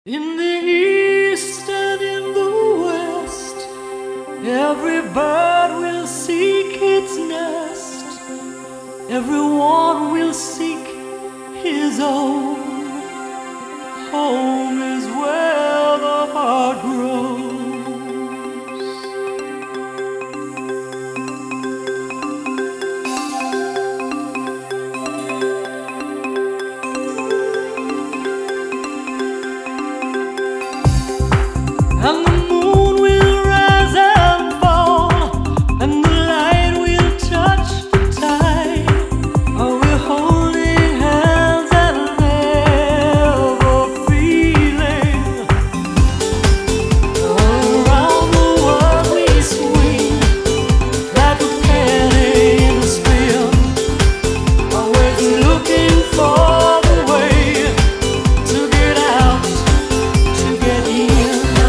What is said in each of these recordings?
In the east and in the west, every bird will seek its nest. Everyone will seek his own. Home is where the heart grows. And the moon will rise and fall, and the light will touch the tide. Are we holding hands and never feeling? All around the world we swing like a penny in a spin, always looking for the way to get out, to get in.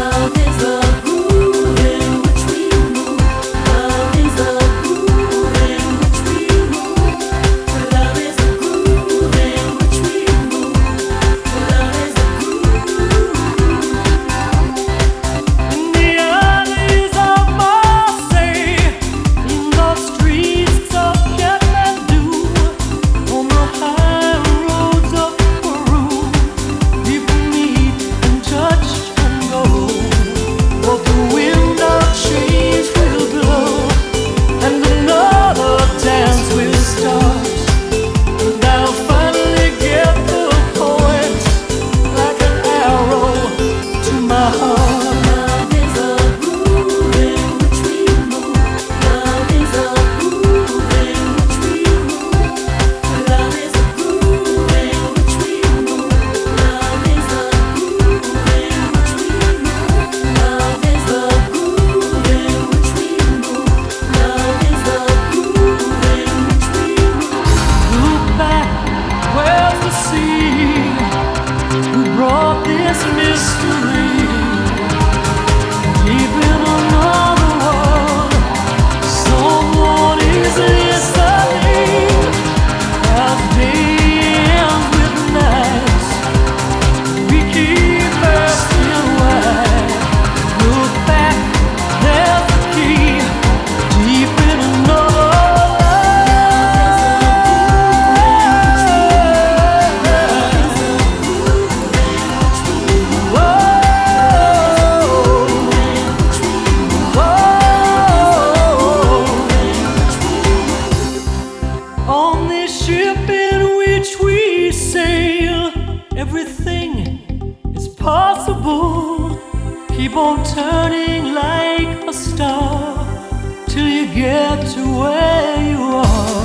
This mystery deep in another world, someone is listening as day ends with night. We keep asking why. Look back, there's the key deep in another on this ship in which we sail, everything is possible. Keep on turning like a star till you get to where you are.